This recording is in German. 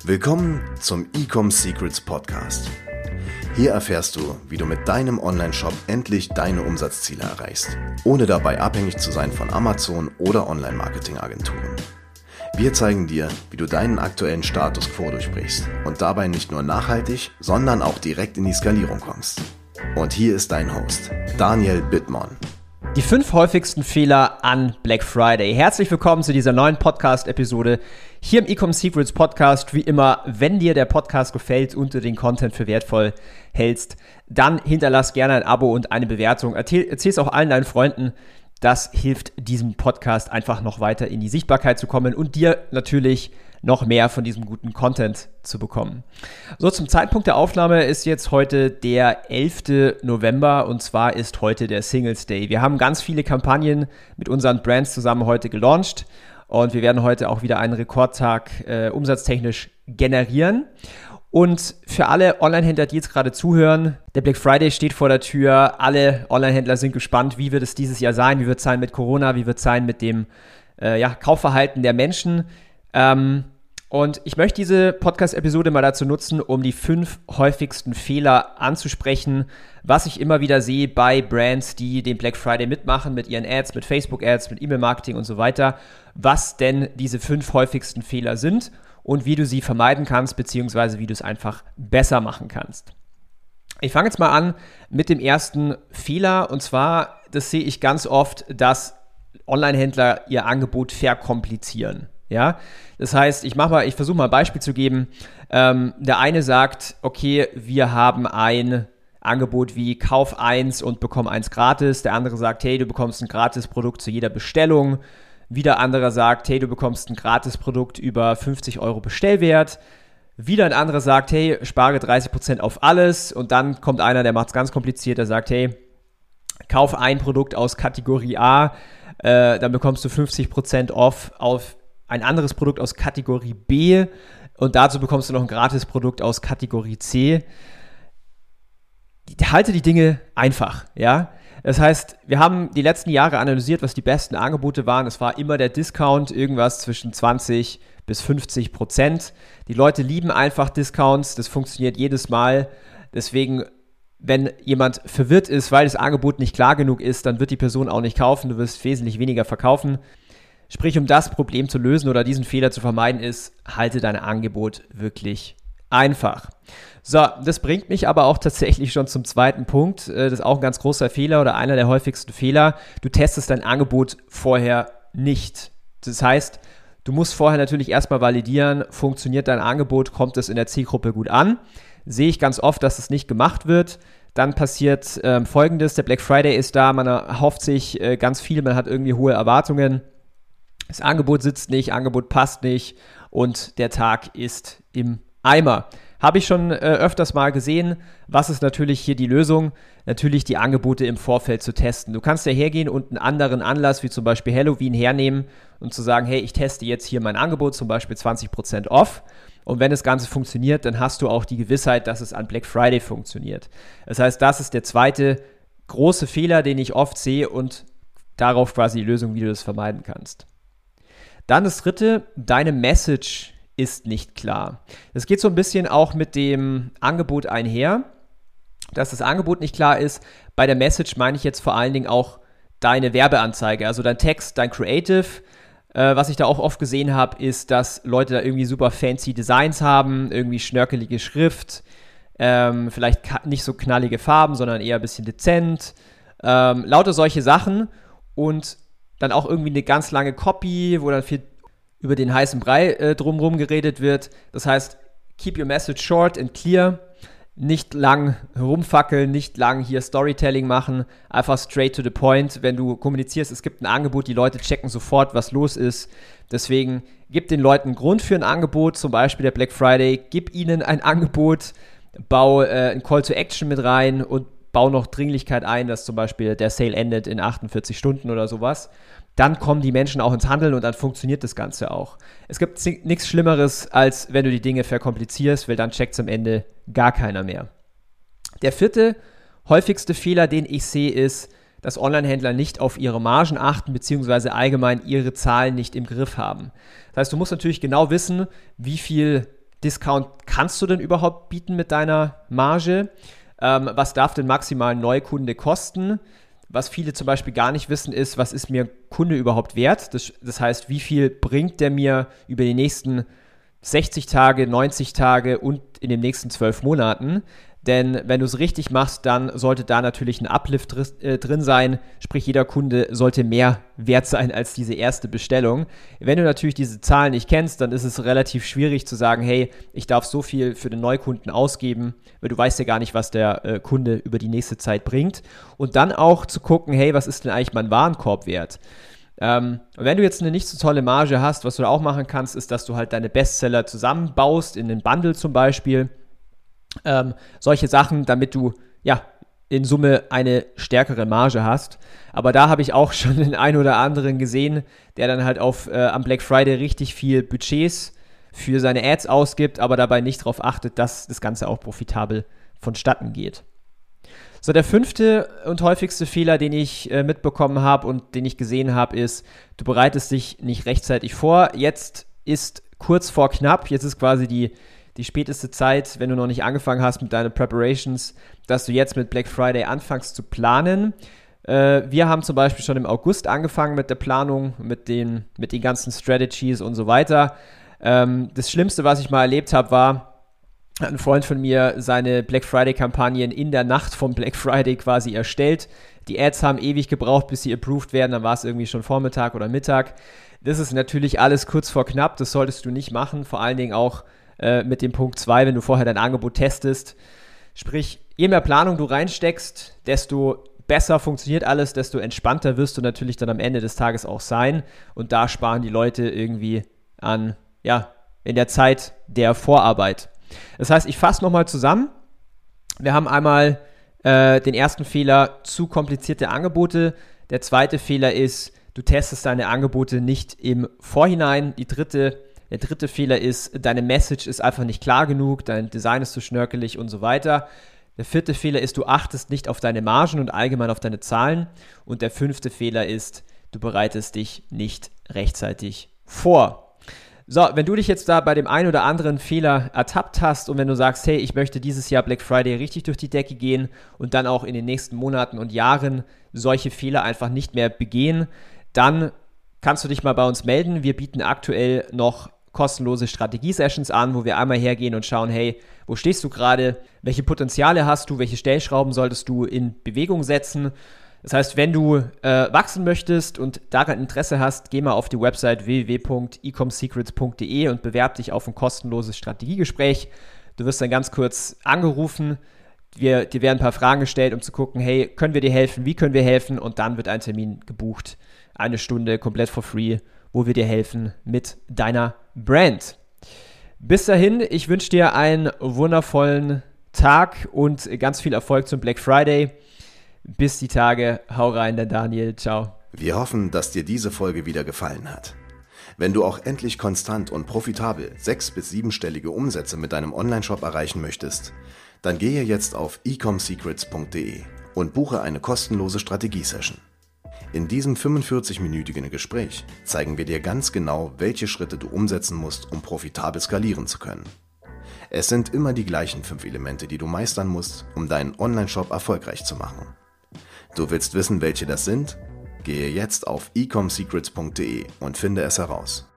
Willkommen zum Ecom Secrets Podcast. Hier erfährst du, wie du mit deinem Online-Shop endlich deine Umsatzziele erreichst, ohne dabei abhängig zu sein von Amazon oder Online-Marketing-Agenturen. Wir zeigen dir, wie du deinen aktuellen Status quo durchbrichst und dabei nicht nur nachhaltig, sondern auch direkt in die Skalierung kommst. Und hier ist dein Host, Daniel Bittmann. Die 5 häufigsten Fehler an Black Friday. Herzlich willkommen zu dieser neuen Podcast-Episode hier im Ecom Secrets Podcast. Wie immer, wenn dir der Podcast gefällt und du den Content für wertvoll hältst, dann hinterlass gerne ein Abo und eine Bewertung. Erzähl es auch allen deinen Freunden. Das hilft diesem Podcast einfach noch weiter in die Sichtbarkeit zu kommen und dir natürlich noch mehr von diesem guten Content zu bekommen. So, zum Zeitpunkt der Aufnahme ist jetzt heute der 11. November und zwar ist heute der Singles Day. Wir haben ganz viele Kampagnen mit unseren Brands zusammen heute gelauncht und wir werden heute auch wieder einen Rekordtag umsatztechnisch generieren. Und für alle Online-Händler, die jetzt gerade zuhören, der Black Friday steht vor der Tür. Alle Online-Händler sind gespannt, wie wird es dieses Jahr sein, wie wird es sein mit Corona, wie wird es sein mit dem Kaufverhalten der Menschen. Und ich möchte diese Podcast-Episode mal dazu nutzen, um die 5 häufigsten Fehler anzusprechen, was ich immer wieder sehe bei Brands, die den Black Friday mitmachen, mit ihren Ads, mit Facebook-Ads, mit E-Mail-Marketing und so weiter, was denn diese 5 häufigsten Fehler sind und wie du sie vermeiden kannst, beziehungsweise wie du es einfach besser machen kannst. Ich fange jetzt mal an mit dem ersten Fehler und zwar, das sehe ich ganz oft, dass Online-Händler ihr Angebot verkomplizieren. Ja, das heißt, ich versuche mal ein Beispiel zu geben. Der eine sagt, okay, wir haben ein Angebot wie Kauf 1 und bekomm 1 gratis. Der andere sagt, hey, du bekommst ein gratis Produkt zu jeder Bestellung. Wieder anderer sagt, hey, du bekommst ein gratis Produkt über 50 € Bestellwert. Wieder ein anderer sagt, hey, spare 30% auf alles. Und dann kommt einer, der macht es ganz kompliziert, der sagt, hey, kauf ein Produkt aus Kategorie A, dann bekommst du 50% off auf ein anderes Produkt aus Kategorie B und dazu bekommst du noch ein gratis Produkt aus Kategorie C. Halte die Dinge einfach, ja. Das heißt, wir haben die letzten Jahre analysiert, was die besten Angebote waren. Es war immer der Discount, irgendwas zwischen 20 bis 50%. Die Leute lieben einfach Discounts, das funktioniert jedes Mal. Deswegen, wenn jemand verwirrt ist, weil das Angebot nicht klar genug ist, dann wird die Person auch nicht kaufen, du wirst wesentlich weniger verkaufen. Sprich, um das Problem zu lösen oder diesen Fehler zu vermeiden ist, halte dein Angebot wirklich einfach. So, das bringt mich aber auch tatsächlich schon zum zweiten Punkt. Das ist auch ein ganz großer Fehler oder einer der häufigsten Fehler. Du testest dein Angebot vorher nicht. Das heißt, du musst vorher natürlich erstmal validieren, funktioniert dein Angebot, kommt es in der Zielgruppe gut an. Sehe ich ganz oft, dass es nicht gemacht wird. Dann passiert Folgendes, der Black Friday ist da, man erhofft sich ganz viel, man hat irgendwie hohe Erwartungen. Das Angebot sitzt nicht, Angebot passt nicht und der Tag ist im Eimer. Habe ich schon öfters mal gesehen. Was ist natürlich hier die Lösung? Natürlich die Angebote im Vorfeld zu testen. Du kannst ja hergehen und einen anderen Anlass, wie zum Beispiel Halloween, hernehmen und zu sagen, hey, ich teste jetzt hier mein Angebot, zum Beispiel 20% off. Und wenn das Ganze funktioniert, dann hast du auch die Gewissheit, dass es an Black Friday funktioniert. Das heißt, das ist der zweite große Fehler, den ich oft sehe und darauf quasi die Lösung, wie du das vermeiden kannst. Dann das dritte, deine Message ist nicht klar. Das geht so ein bisschen auch mit dem Angebot einher, dass das Angebot nicht klar ist. Bei der Message meine ich jetzt vor allen Dingen auch deine Werbeanzeige, also dein Text, dein Creative. Was ich da auch oft gesehen habe, ist, dass Leute da irgendwie super fancy Designs haben, irgendwie schnörkelige Schrift, vielleicht nicht so knallige Farben, sondern eher ein bisschen dezent, lauter solche Sachen und dann auch irgendwie eine ganz lange Copy, wo dann viel über den heißen Brei drumherum geredet wird. Das heißt, keep your message short and clear. Nicht lang rumfackeln, nicht lang hier Storytelling machen. Einfach straight to the point. Wenn du kommunizierst, es gibt ein Angebot, die Leute checken sofort, was los ist. Deswegen gib den Leuten einen Grund für ein Angebot, zum Beispiel der Black Friday. Gib ihnen ein Angebot, bau ein Call to Action mit rein und bau noch Dringlichkeit ein, dass zum Beispiel der Sale endet in 48 Stunden oder sowas. Dann kommen die Menschen auch ins Handeln und dann funktioniert das Ganze auch. Es gibt nichts Schlimmeres, als wenn du die Dinge verkomplizierst, weil dann checkt es am Ende gar keiner mehr. Der vierte häufigste Fehler, den ich sehe, ist, dass Online-Händler nicht auf ihre Margen achten, beziehungsweise allgemein ihre Zahlen nicht im Griff haben. Das heißt, du musst natürlich genau wissen, wie viel Discount kannst du denn überhaupt bieten mit deiner Marge? Was darf denn maximal ein Neukunde kosten? Was viele zum Beispiel gar nicht wissen ist, was ist mir Kunde überhaupt wert? Das heißt, wie viel bringt der mir über die nächsten 60 Tage, 90 Tage und in den nächsten 12 Monaten? Denn wenn du es richtig machst, dann sollte da natürlich ein Uplift drin sein. Sprich, jeder Kunde sollte mehr wert sein als diese erste Bestellung. Wenn du natürlich diese Zahlen nicht kennst, dann ist es relativ schwierig zu sagen, hey, ich darf so viel für den Neukunden ausgeben, weil du weißt ja gar nicht, was der Kunde über die nächste Zeit bringt. Und dann auch zu gucken, hey, was ist denn eigentlich mein Warenkorb wert? Wenn du jetzt eine nicht so tolle Marge hast, was du da auch machen kannst, ist, dass du halt deine Bestseller zusammenbaust, in den Bundle zum Beispiel. Solche Sachen, damit du ja in Summe eine stärkere Marge hast. Aber da habe ich auch schon den einen oder anderen gesehen, der dann halt am Black Friday richtig viel Budgets für seine Ads ausgibt, aber dabei nicht darauf achtet, dass das Ganze auch profitabel vonstatten geht. So, der 5. und häufigste Fehler, den ich mitbekommen habe und den ich gesehen habe, ist, du bereitest dich nicht rechtzeitig vor. Jetzt ist kurz vor knapp, jetzt ist quasi die späteste Zeit, wenn du noch nicht angefangen hast mit deinen Preparations, dass du jetzt mit Black Friday anfängst zu planen. Wir haben zum Beispiel schon im August angefangen mit der Planung, mit den ganzen Strategies und so weiter. Das Schlimmste, was ich mal erlebt habe, war, ein Freund von mir seine Black Friday-Kampagnen in der Nacht vom Black Friday quasi erstellt. Die Ads haben ewig gebraucht, bis sie approved werden, dann war es irgendwie schon Vormittag oder Mittag. Das ist natürlich alles kurz vor knapp, das solltest du nicht machen, vor allen Dingen auch mit dem Punkt 2, wenn du vorher dein Angebot testest. Sprich, je mehr Planung du reinsteckst, desto besser funktioniert alles, desto entspannter wirst du natürlich dann am Ende des Tages auch sein. Und da sparen die Leute irgendwie in der Zeit der Vorarbeit. Das heißt, ich fasse nochmal zusammen. Wir haben einmal den ersten Fehler, zu komplizierte Angebote. Der zweite Fehler ist, du testest deine Angebote nicht im Vorhinein. Der dritte Fehler ist, deine Message ist einfach nicht klar genug, dein Design ist zu schnörkelig und so weiter. Der 4. Fehler ist, du achtest nicht auf deine Margen und allgemein auf deine Zahlen. Und der 5. Fehler ist, du bereitest dich nicht rechtzeitig vor. So, wenn du dich jetzt da bei dem einen oder anderen Fehler ertappt hast und wenn du sagst, hey, ich möchte dieses Jahr Black Friday richtig durch die Decke gehen und dann auch in den nächsten Monaten und Jahren solche Fehler einfach nicht mehr begehen, dann kannst du dich mal bei uns melden. Wir bieten aktuell noch kostenlose Strategie-Sessions an, wo wir einmal hergehen und schauen, hey, wo stehst du gerade, welche Potenziale hast du, welche Stellschrauben solltest du in Bewegung setzen. Das heißt, wenn du wachsen möchtest und daran Interesse hast, geh mal auf die Website www.ecomsecrets.de und bewerb dich auf ein kostenloses Strategiegespräch. Du wirst dann ganz kurz angerufen, dir werden ein paar Fragen gestellt, um zu gucken, hey, können wir dir helfen, wie können wir helfen? Und dann wird ein Termin gebucht, 1 Stunde komplett for free, wo wir dir helfen mit deiner Brand. Bis dahin, ich wünsche dir einen wundervollen Tag und ganz viel Erfolg zum Black Friday. Bis die Tage, hau rein, der Daniel, ciao. Wir hoffen, dass dir diese Folge wieder gefallen hat. Wenn du auch endlich konstant und profitabel 6- bis 7-stellige Umsätze mit deinem Onlineshop erreichen möchtest, dann gehe jetzt auf ecomsecrets.de und buche eine kostenlose Strategie-Session. In diesem 45-minütigen Gespräch zeigen wir dir ganz genau, welche Schritte du umsetzen musst, um profitabel skalieren zu können. Es sind immer die gleichen 5 Elemente, die du meistern musst, um deinen Onlineshop erfolgreich zu machen. Du willst wissen, welche das sind? Gehe jetzt auf ecomsecrets.de und finde es heraus.